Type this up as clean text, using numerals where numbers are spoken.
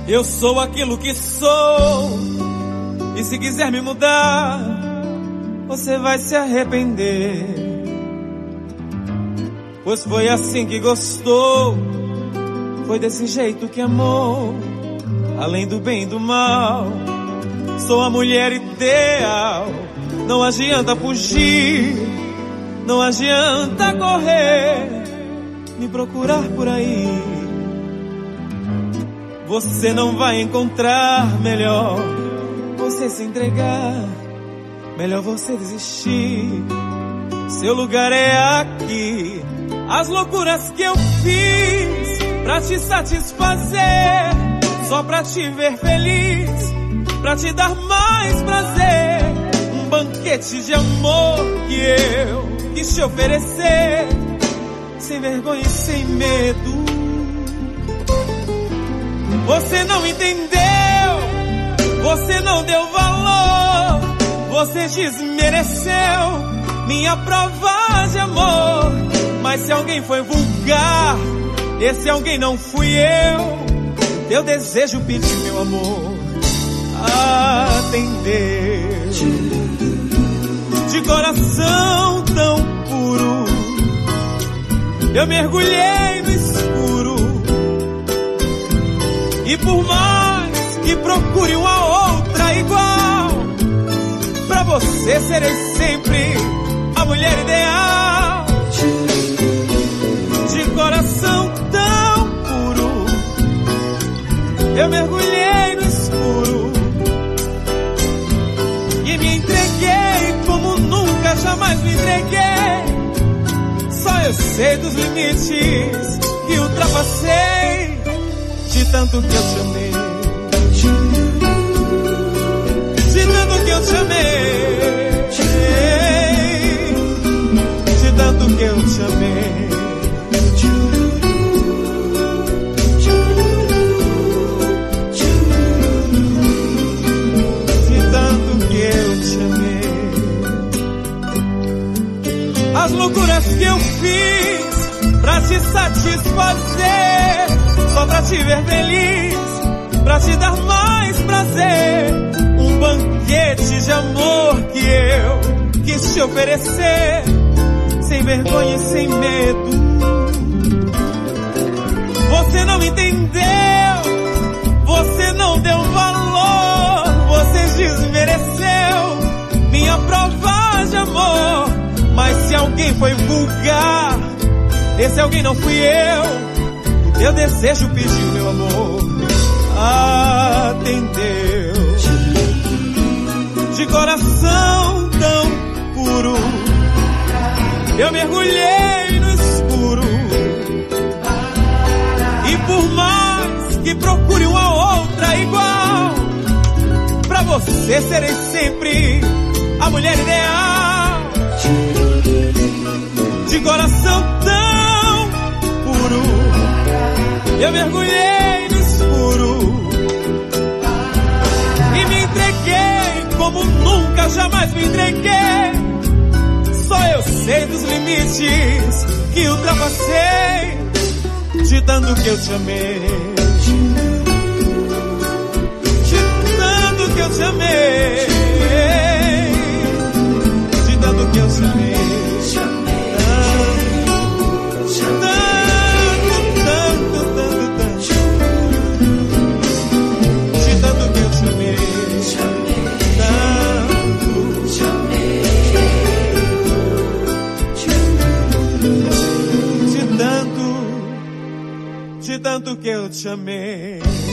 Eu sou aquilo que sou, e se quiser me mudar, você vai se arrepender. Pois foi assim que gostou, foi desse jeito que amou. Além do bem e do mal, sou a mulher ideal. Não adianta fugir, não adianta correr, me procurar por aí. Você não vai encontrar, melhor você se entregar, melhor você desistir. Seu lugar é aqui. As loucuras que eu fiz pra te satisfazer, só pra te ver feliz, pra te dar mais prazer. Um banquete de amor que eu quis te oferecer, sem vergonha e sem medo. Você não entendeu, você não deu valor, você desmereceu minha prova de amor. Mas se alguém foi vulgar, esse alguém não fui eu. Teu desejo pediu meu amor, atendeu. De coração tão puro, eu mergulhei no escuro. E por mais que procure uma outra igual, pra você serei sempre a mulher ideal. De coração tão puro, eu mergulhei no escuro e me entreguei como nunca jamais me entreguei. Só eu sei dos limites que ultrapassei, de tanto que eu te amei, de tanto que eu te amei, de tanto que eu te amei. As loucuras que eu fiz pra te satisfazer, só pra te ver feliz, pra te dar mais prazer. Um banquete de amor que eu quis te oferecer, sem vergonha e sem medo. Você não entendeu, você não deu valor, você desmereceu minha prova de amor. Mas se alguém foi vulgar, esse alguém não fui eu. O teu desejo pediu meu amor, atendeu. De coração tão puro, eu mergulhei no escuro. E por mais que procure uma outra igual, pra você serei sempre a mulher ideal. De coração tão puro, eu mergulhei no escuro e me entreguei como nunca jamais me entreguei. Só eu sei dos limites que ultrapassei, de tanto que eu te amei, de tanto que eu te amei, de tanto que eu te amei. De tanto que eu te amei.